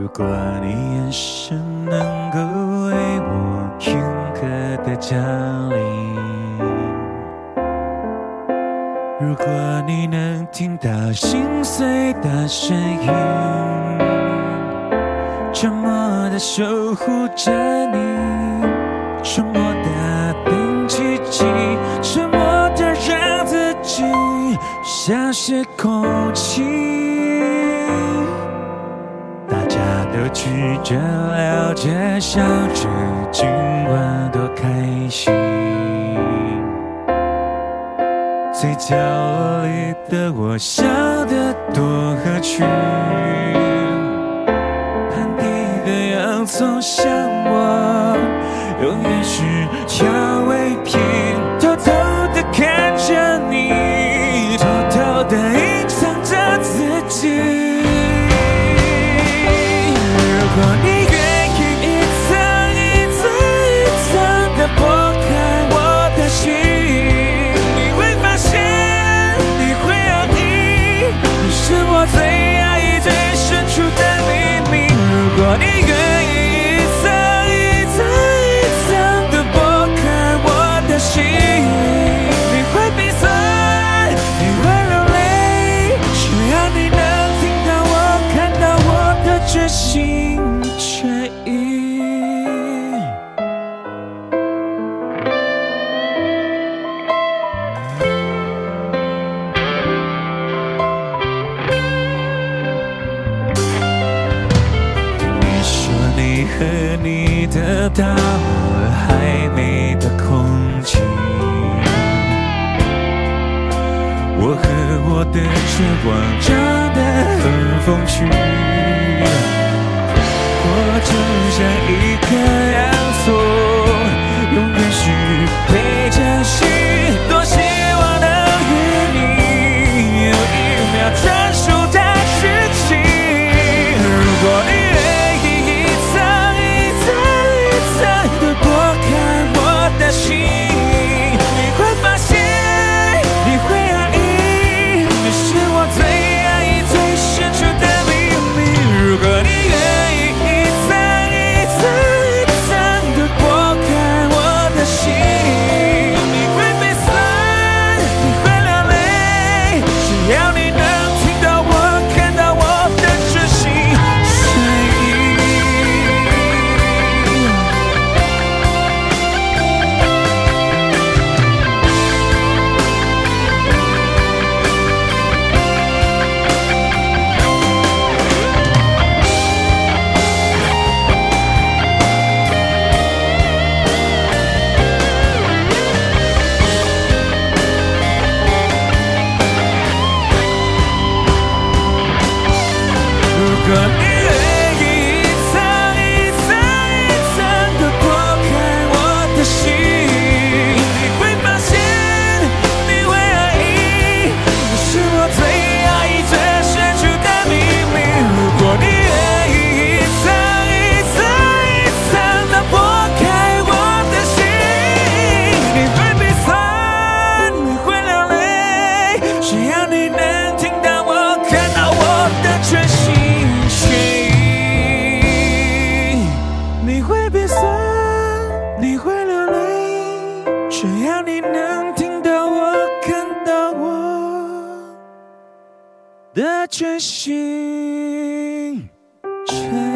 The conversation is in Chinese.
如果你眼神能够为我严格的降临，如果你能听到心碎的声音，沉默的守护着你，沉默的等奇迹，沉默的让自己像是空气。大家都举着了解，笑着今晚多开心。最角落里的我笑得多合群，盘底的洋葱像我永远是调味品，偷偷地看着你，偷偷地隐藏着自己。如果你愿意一层一层一层地剥开我的心，你会发现你会讶异，你是我最压抑最深处的秘密。如果你愿意一层一层一层地剥开我的心，你会鼻酸，你会流泪，只要你能听到我看到我的决心决意。你说你和你得到了还没的空气，我和我的绝望长得很风趣，我就像一颗洋葱，永远是背着心，多希望能与你有一秒专属的事情。如果你愿意一层一层一层地剥开我的心，你会发现你会讶异，你是我最压抑最深处的秘密。如果你愿意一层一层一层地剥开我的心，你会鼻酸，你会流泪，只要你能听到我看到我的决心决意。如果你愿意一层一层一层地剥开我的心，你会发现你会讶异，你是我最压抑最深处的秘密。如果你愿意一层一层一层地剥开我的心，你会鼻酸，你会流泪，只要你能听到我看到我的决心。你会鼻酸，你会流泪，只要你能听到我看到我的决心决